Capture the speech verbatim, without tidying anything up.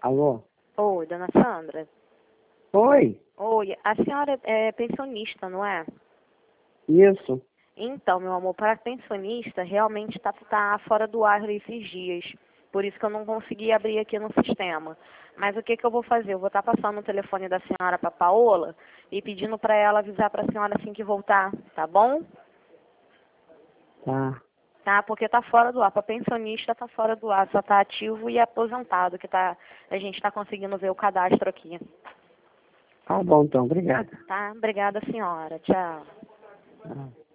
Alô? Oi, dona Sandra. Oi, Oi, a senhora é pensionista, não é? isso. Então, meu amor, para pensionista, realmente está tá fora do ar esses dias. Por isso que eu não consegui abrir aqui no sistema. Mas o que, que eu vou fazer? Eu vou estar passando o telefone da senhora para a Paola e pedindo para ela avisar para a senhora assim que voltar, tá bom? Tá. Tá? Porque tá fora do ar. Para pensionista tá fora do ar, só tá ativo e aposentado, que tá, a gente está conseguindo ver o cadastro aqui. Tá bom, então. Obrigado. Tá? Obrigada, senhora. Tchau. Tá.